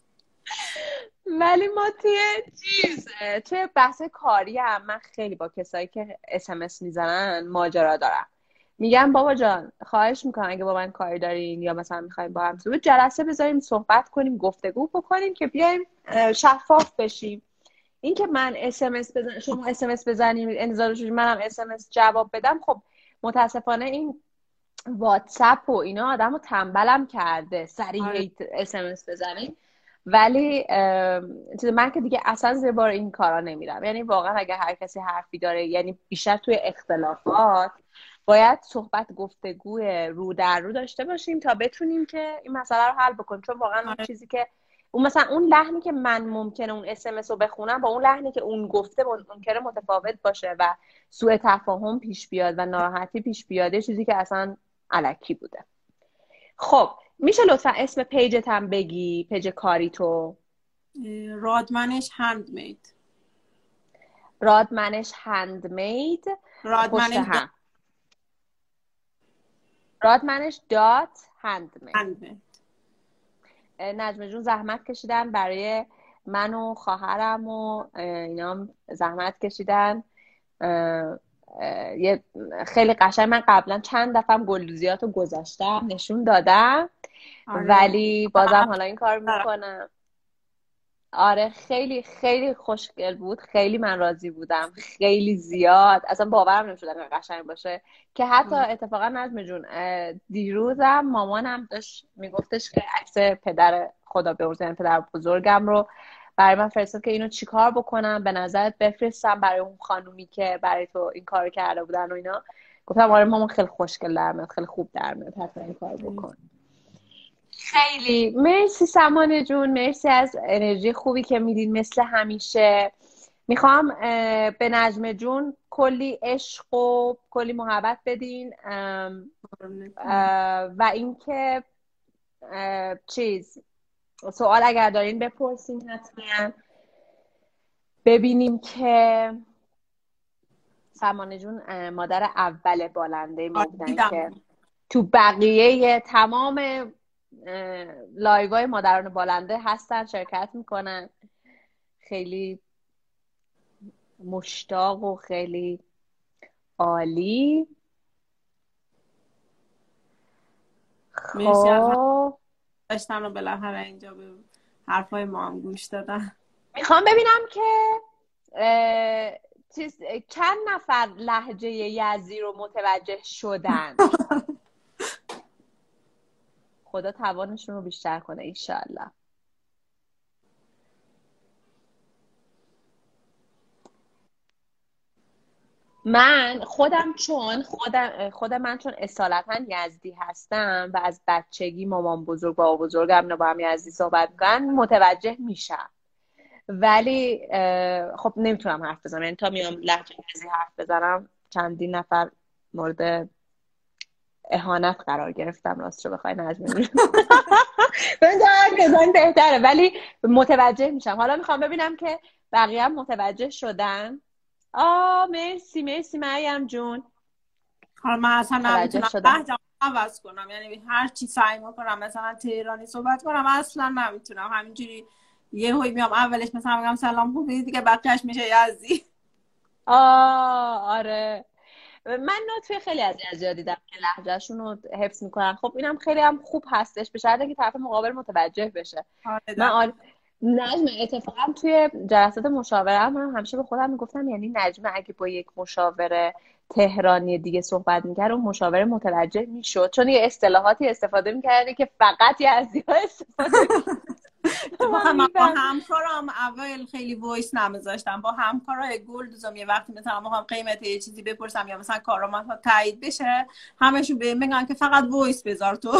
ولی ما توی بحث کاری هم من خیلی با کسایی که SMS میزنن ماجرا دارم. میگم بابا جان خواهش میکنم اگه با من کاری دارین یا مثلا میخوایم با هم جلسه بذاریم صحبت کنیم گفتگو بکنیم که بیایم شفاف بشیم. این که من SMS بزنم شما SMS بزنیم انتظار داشتید منم SMS جواب بدم، خب متاسفانه این واتساپ و اینا آدمو تنبلم کرده سریع SMS بزنیم. ولی من که دیگه اصلا زیر بار این کارا نمیرم. یعنی واقعا اگه هر کسی حرفی داره، یعنی بیشتر توی اختلافات باید صحبت گفتگوی رو در رو داشته باشیم تا بتونیم که این مسئله رو حل بکنیم. چون واقعا اون چیزی که اون مثلا اون لحنی که من ممکنه اون SMS رو بخونم با اون لحنی که اون گفته ممکنه متفاوت باشه و سوء تفاهم پیش بیاد و ناراحتی پیش بیاد، چیزی که اصلا الکی بوده. خب میشه لطفا اسم پیجت هم بگی، پیج کاری تو؟ رادمنش هندمید. رادمنش هندمید. رادمنش دات هندمید. نجمه جون زحمت کشیدن برای من و خواهرم و اینا زحمت کشیدن. یه خیلی قشنگ. من قبلا چند دفعه گلدوزیاتو گذاشتم نشون دادم. ولی بازم حالا این کار میکنم. آره خیلی خیلی خوشگل بود، خیلی من راضی بودم، خیلی زیاد اصلا باورم نمیشد انقدر قشنگ باشه که حتی اتفاقا نجمه جون دیروزم مامانم داشت میگفتش که عکس پدر خدا بیامرزه پدر بزرگم رو برای من فرستاد که اینو چیکار بکنم، به نظرت بفرستم برای اون خانومی که برای تو این کارو کرده بودن و اینا. گفتم آره مامان خیلی خوشگل در میاد، خیلی خوب در میاد، حتما این کارو بکن. خیلی مرسی سمانه جون، مرسی از انرژی خوبی که میدین مثل همیشه. میخوام به نجمه جون کلی عشق و کلی محبت بدین و اینکه سوال اگر دارین بپرسین حتما. ببینیم که سمانه جون مادر اول بالنده ما بودن که تو بقیه تمام لایوهای مادران بالنده هستن، شرکت میکنن. خیلی مشتاق و خیلی عالی. مرسی از داشتن و بالاخره اینجا به حرفای ما هم گوش دادن. میخوام ببینم که چند نفر لهجه یزدی رو متوجه شدن. خدا توانشون رو بیشتر کنه انشالله. من خودم چون اصالتا یزدی هستم و از بچگی مامان بزرگ بابا بزرگم اینا با هم یزدی صحبت میکنن متوجه میشم. ولی خب نمیتونم حرف بزنم، یعنی تا میام لهجه یزدی حرف بزنم چندین نفر مورد اهانت قرار گرفتم. راستشو بخوای نجمه بزن بهتره، ولی متوجه میشم. حالا میخوام ببینم که بقیه هم متوجه شدن. مرسی مریم جون. حالا من اصلا نمیتونم لهجه‌مو عوض کنم، یعنی هر چی سعی میکنم مثلا تهرانی صحبت کنم اصلا نمیتونم. همینجوری یه هوی میام اولش مثلا میگم سلام خوبی، دیگه بقیه‌اش میشه یزدی. آره من توی خیلی از یزدی‌ها دیدم که لهجه‌شون رو حفظ میکنن. خب اینم خیلی هم خوب هستش به شرطی که طرف مقابل متوجه بشه. نجمه اتفاقا توی جلسات مشاوره من همیشه به خودم میگفتم یعنی نجمه اگه با یک مشاور تهرانی دیگه صحبت میکرد اون مشاور متوجه میشد، چون یه اصطلاحاتی استفاده میکردی که فقط یزدی‌ها استفاده من با همکارم اول خیلی وایس نمیذاشتم. با همکارای گلدوزم یه وقتی مثلا میخوام قیمت یه چیزی بپرسم یا مثلا کارم تایید بشه همشون بهم میگن که فقط وایس بذار تو.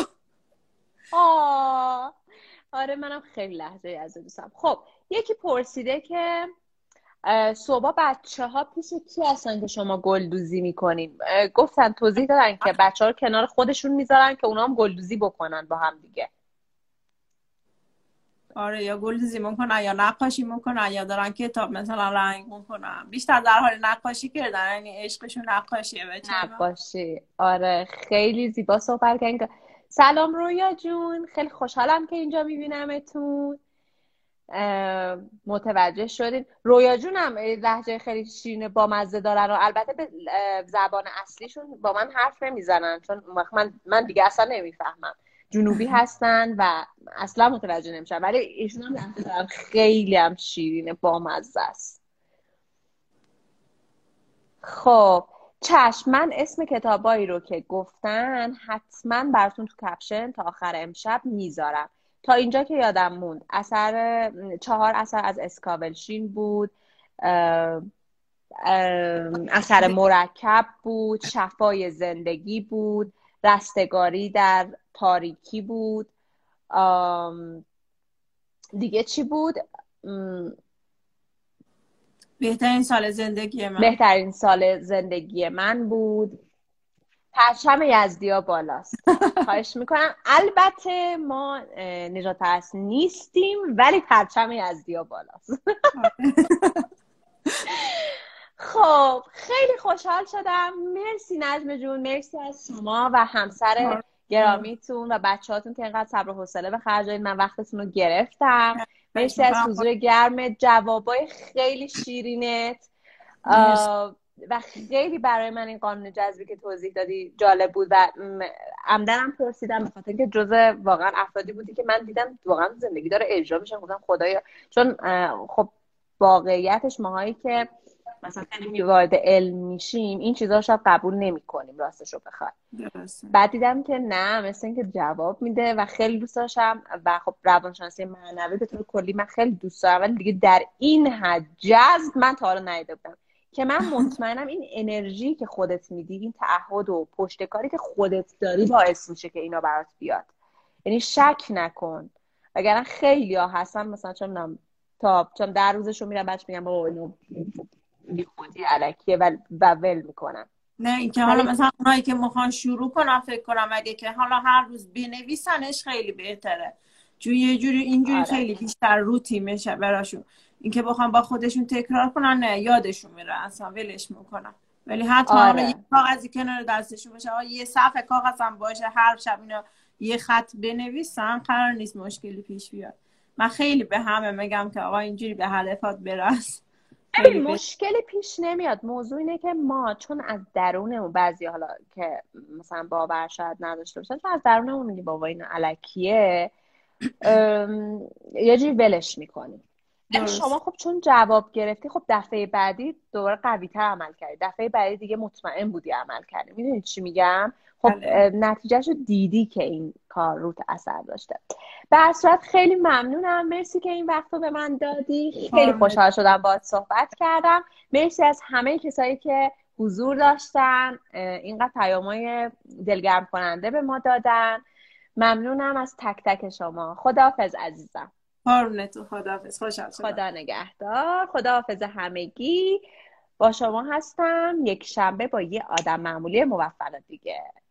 آره منم خیلی لهجه یزدی دوستم. خب یکی پرسیده که صبح بچه‌ها پیش کی هستن که شما گلدوزی میکنین؟ گفتن توضیح دادن که بچه‌ها رو کنار خودشون میذارن که اونا هم گلدوزی بکنن با هم دیگه. آره، یا گلدوزی میکنن یا نقاشی میکنن یا دارن کتاب مثلا رنگ میکنن. بیشتر در حال نقاشی کردن، یعنی عشقشون نقاشیه. بچه من نقاشی. آره خیلی زیبا صحبت کردین. سلام رویا جون، خیلی خوشحالم که اینجا میبینمتون. متوجه شدین رویا جونم لهجه خیلی شیرین با مزه دارن و البته به زبان اصلیشون با من حرف نمیزنن، چون اون وقت من دیگه اصلا نمیفهمم. جنوبی هستن و اصلا متوجه نمیشن، ولی ایشون هم لهجه دارن خیلی هم شیرینه، با مزه است. خب چشم، من اسم کتابایی رو که گفتن حتما براتون تو کپشن تا آخر امشب میذارم. تا اینجا که یادم موند اثر 4 اثر از اسکاولشین بود. اه، اثر مرکب بود، شفای زندگی بود، رستگاری در تاریکی بود. دیگه چی بود؟ بهترین سال زندگی من. بهترین سال زندگی من بود. پرچم یزدیا بالاست. خواهش میکنم. البته ما نجات پرست نیستیم، ولی پرچم یزدیا بالاست. خب خیلی خوشحال شدم. مرسی نجمه جون، مرسی از شما و همسر گرامیتون و بچه‌هاتون که اینقدر صبر و حوصله به خرج دادین. من وقتتون رو گرفتم. مرسی از حضور گرم، جوابای خیلی شیرینت و خیلی برای من این قانون جذبی که توضیح دادی جالب بود و عمدنم پرسیدم به خاطر اینکه جزء واقعا افرادی بودی که من دیدم واقعا زندگی داره اجرا میشه. گفتم خدایا، چون خب واقعیتش ماهایی که مثلا خیلی وارد علم میشیم این چیزا شاید قبول نمی‌کنیم راستش رو بخوای. بعد دیدم که نه، مثل اینکه جواب میده و خیلی دوست داشتم. و خب روانشناسی معنوی به طور کلی من خیلی دوست دارم، ولی دیگه در این حد جذب من تا حالا ندیده بودم که من مطمئنم این انرژی که خودت میدی، این تعهد و پشتکاری که خودت داری باعث میشه که اینا برات بیاد. یعنی شک نکن، وگرنه خیلی ها هستن مثلا چون در روزشو میرم بچه میگم بابا اینو بی خودی علکیه و ول میکنم. نه اینکه حالا مثلا اونایی که میخوان شروع کنن فکر کنم اگه که حالا هر روز بنویسنش خیلی بهتره، چون یه جوری اینجوری خیلی بیشتر روتین میشه براشون. اینکه بخوام با خودشون تکرار کنن نه، یادشون میره اصلا، ولش میکنن. ولی حتما حالا یه کاغذی کنار دستشون باشه، یه صفحه کاغذ هم باشه، هر شب اینا یه خط بنویسن، قرار نیست مشکلی پیش بیاد. من خیلی به همه میگم که آقا اینجوری به هدفات برس. مشکلی پیش نمیاد. موضوع اینه که ما چون از درونمون، بعضی حالا که مثلا باور شاید نداشته باشن، چون از درونمون میگی بابا این الکیه، یه جوری ولش میکنیم. شما خب چون جواب گرفتی، خب دفعه بعدی دوباره قوی تر عمل کردی، دفعه بعدی دیگه مطمئن بودی عمل کردی. میدونی چی میگم؟ خب نتیجهشو دیدی که این کار روت اثر داشته. به هر صورت خیلی ممنونم، مرسی که این وقت رو به من دادی. خیلی خوشحال شدم باهات صحبت کردم. مرسی از همه کسایی که حضور داشتن، اینقدر پیامای دلگرم کننده به ما دادن. ممنونم از تک تک شما. خداحافظ عزیزم. قربونتون، خداحافظ. خوشحال شدم. خدا نگهدار. خداحافظ همگی. با شما هستم یک شنبه با یه آدم معمولی موفق دیگه.